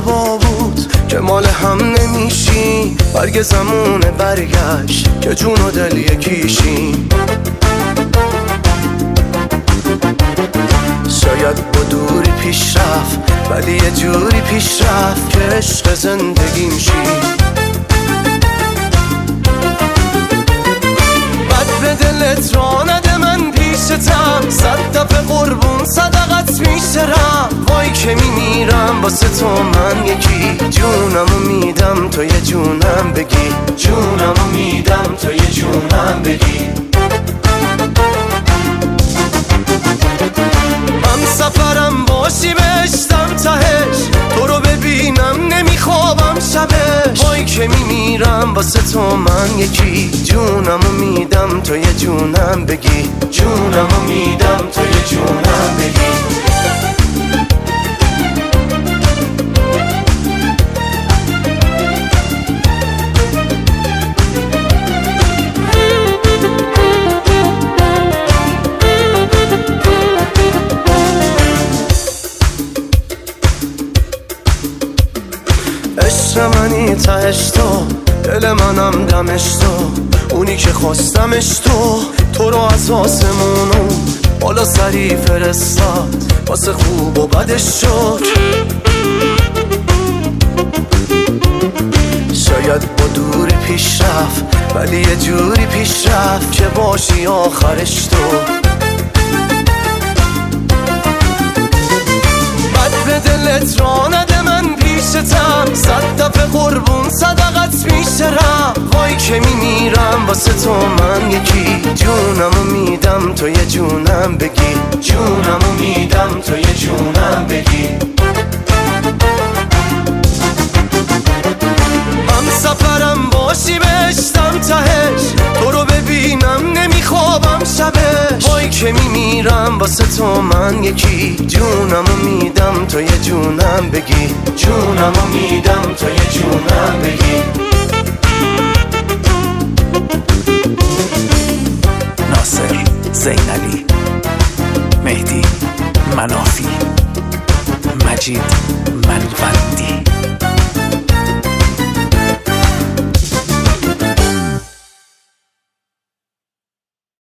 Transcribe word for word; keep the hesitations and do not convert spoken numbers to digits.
اشتباه بود که مال هم نمیشیم. برگ زمونه برگشت که جون و دل یکیشیم. شاید با دوری پیش رفت ولی یه جوری پیش رفت که عشق زندگیم شی. بد به دلت را نده من پیشتم، صد دفعه قربون صدقت میشترم. وای که میمیرم واسه تو من یکی، جونمو میدم تو یه جونم بگی، جونمو میدم تو یه جونم بگی. من سفرم باشی بشتم تهش، تو رو ببینم نمیخوابم شبش. وای که میمیرم واسه تو من یکی، جونمو میدم تو یه جونم بگی، جونمو میدم تو یه جونم بگی. عشق منی تهش تو، دل منم دمش تو، اونی که خواستمش تو. تو رو از آسمونو بالا سری فرستاد، واسه خوب و بدش شد. شاید با دوری پیش رفت ولی یه جوری پیش رفت که باشی آخرش تو. بد به دلت را نده من پیشتم، صد دفعه قربون صدقت میشترم. وای که میمیرم واسه تو من یکی، جونمو میدم تو یه جونم بگی، جونمو میدم تو یه جونم بگی. هم سفرم باشی بشتم تهش، تو رو ببینم نمیخوابم شبش. وای که میمیرم واسه تو من یکی، جونمو میدم تو یه جونم بگی، جونمو میدم تو یه جونم بگی. ناصر زینلی، مهدی منافی، مجید منول.